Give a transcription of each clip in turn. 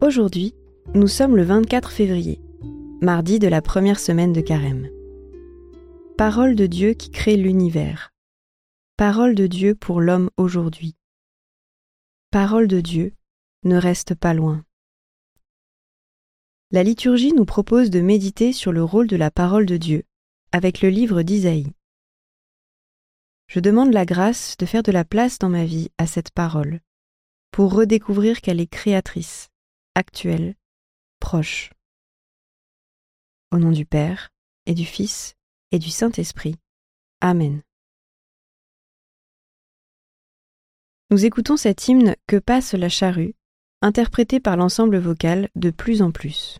Aujourd'hui, nous sommes le 24 février, mardi de la première semaine de Carême. Parole de Dieu qui crée l'univers. Parole de Dieu pour l'homme aujourd'hui. Parole de Dieu, ne reste pas loin. La liturgie nous propose de méditer sur le rôle de la parole de Dieu, avec le livre d'Isaïe. Je demande la grâce de faire de la place dans ma vie à cette parole, pour redécouvrir qu'elle est créatrice, actuelle, proche. Au nom du Père, et du Fils, et du Saint-Esprit. Amen. Nous écoutons cet hymne « Que passe la charrue » interprété par l'ensemble vocal de plus en plus.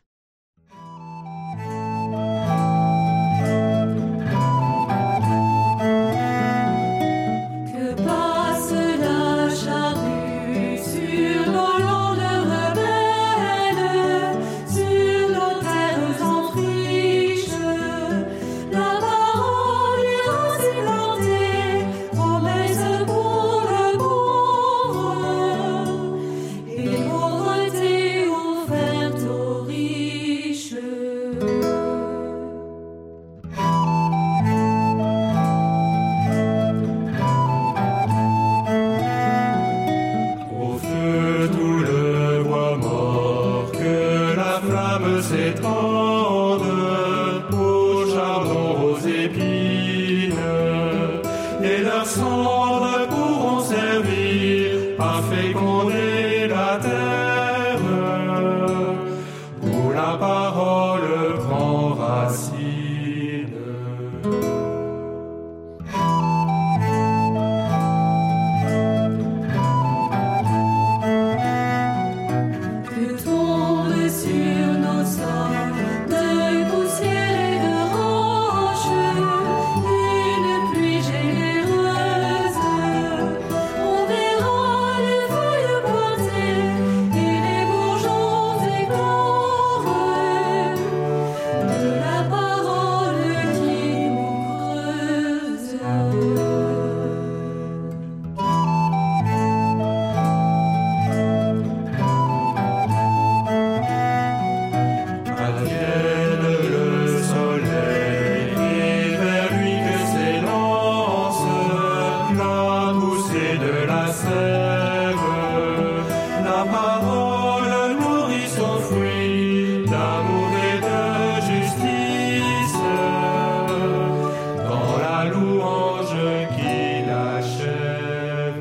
S'étendent aux chardons, aux épines, et leurs cendres pourront servir à féconder la terre, où la parole prend racine. La parole nourrit son fruit d'amour et de justice, dans la louange qui l'achève.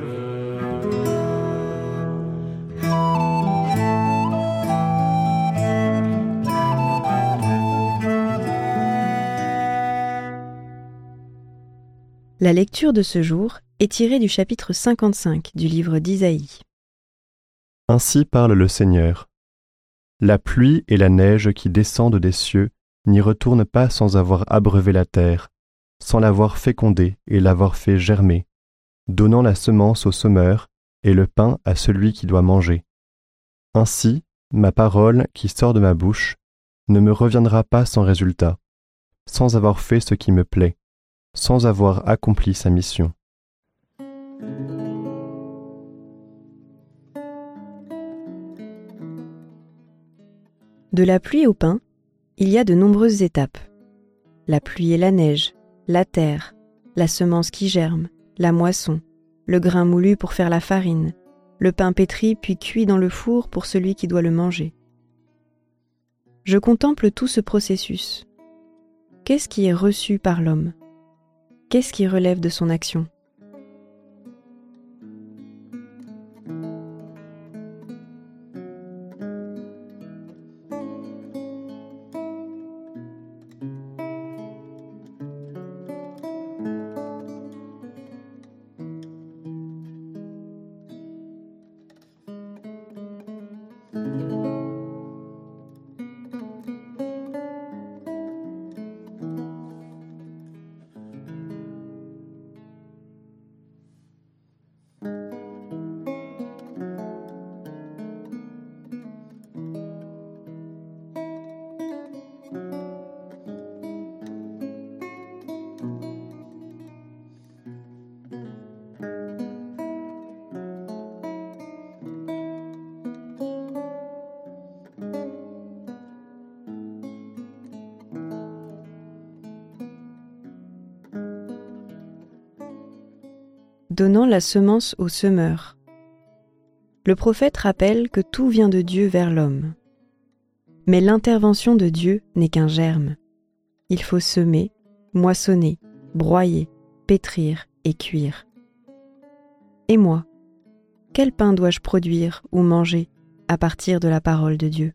La lecture de ce jour est tirée du chapitre 55 du livre d'Isaïe. Ainsi parle le Seigneur. La pluie et la neige qui descendent des cieux n'y retournent pas sans avoir abreuvé la terre, sans l'avoir fécondée et l'avoir fait germer, donnant la semence au semeur et le pain à celui qui doit manger. Ainsi, ma parole qui sort de ma bouche ne me reviendra pas sans résultat, sans avoir fait ce qui me plaît, sans avoir accompli sa mission. De la pluie au pain, il y a de nombreuses étapes. La pluie et la neige, la terre, la semence qui germe, la moisson, le grain moulu pour faire la farine, le pain pétri puis cuit dans le four pour celui qui doit le manger. Je contemple tout ce processus. Qu'est-ce qui est reçu par l'homme ? Qu'est-ce qui relève de son action ? donnant la semence au semeur. Le prophète rappelle que tout vient de Dieu vers l'homme. Mais l'intervention de Dieu n'est qu'un germe. Il faut semer, moissonner, broyer, pétrir et cuire. Et moi, quel pain dois-je produire ou manger à partir de la parole de Dieu ?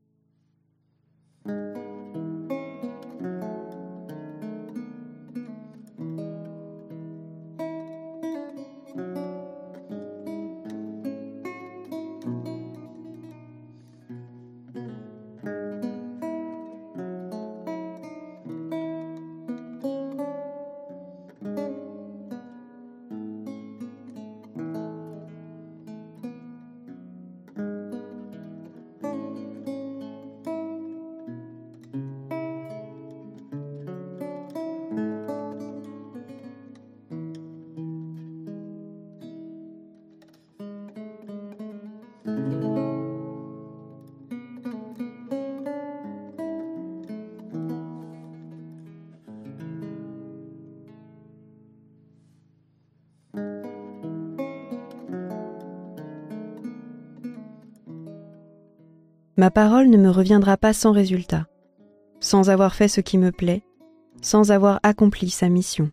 Ma parole ne me reviendra pas sans résultat, sans avoir fait ce qui me plaît, sans avoir accompli sa mission.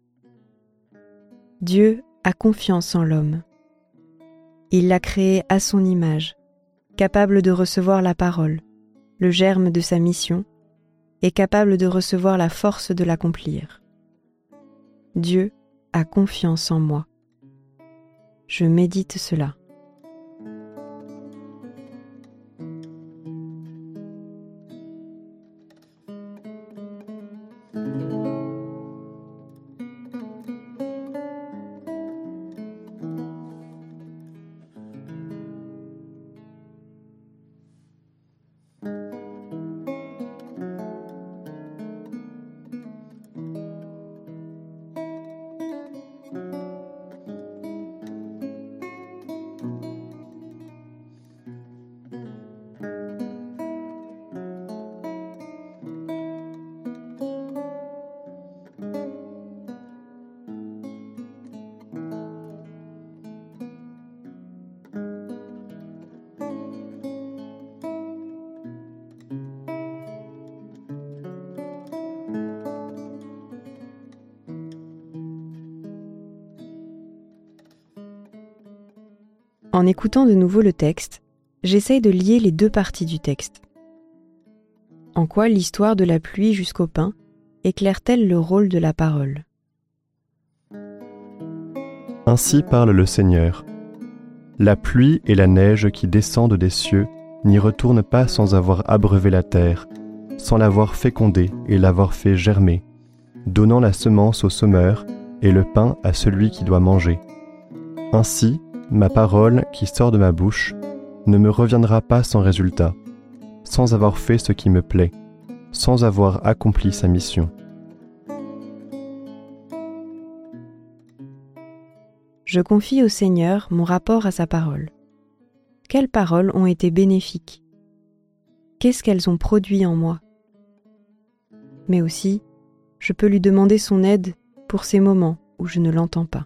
Dieu a confiance en l'homme. Il l'a créé à son image, capable de recevoir la parole, le germe de sa mission, et capable de recevoir la force de l'accomplir. Dieu a confiance en moi. Je médite cela. En écoutant de nouveau le texte, j'essaye de lier les deux parties du texte. En quoi l'histoire de la pluie jusqu'au pain éclaire-t-elle le rôle de la parole ? Ainsi parle le Seigneur. La pluie et la neige qui descendent des cieux n'y retournent pas sans avoir abreuvé la terre, sans l'avoir fécondée et l'avoir fait germer, donnant la semence au semeur et le pain à celui qui doit manger. Ainsi, ma parole qui sort de ma bouche ne me reviendra pas sans résultat, sans avoir fait ce qui me plaît, sans avoir accompli sa mission. Je confie au Seigneur mon rapport à sa parole. Quelles paroles ont été bénéfiques ? Qu'est-ce qu'elles ont produit en moi ? Mais aussi, je peux lui demander son aide pour ces moments où je ne l'entends pas.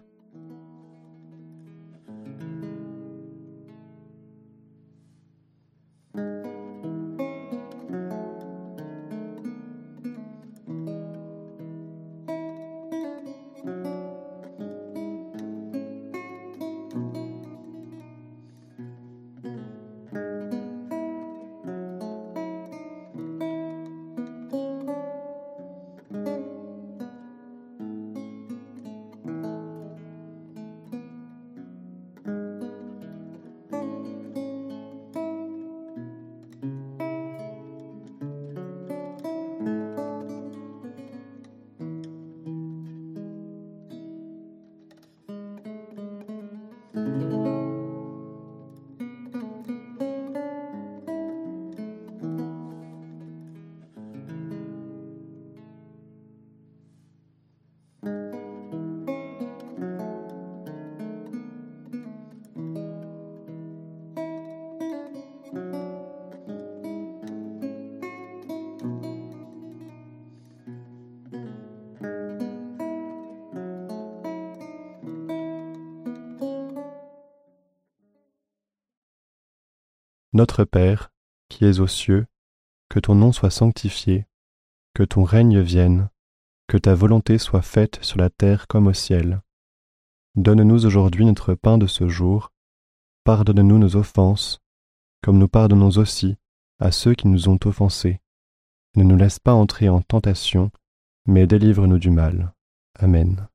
Notre Père, qui es aux cieux, que ton nom soit sanctifié, que ton règne vienne, que ta volonté soit faite sur la terre comme au ciel. Donne-nous aujourd'hui notre pain de ce jour. Pardonne-nous nos offenses, comme nous pardonnons aussi à ceux qui nous ont offensés. Ne nous laisse pas entrer en tentation, mais délivre-nous du mal. Amen.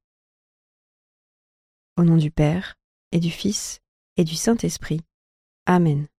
Au nom du Père, et du Fils, et du Saint-Esprit. Amen.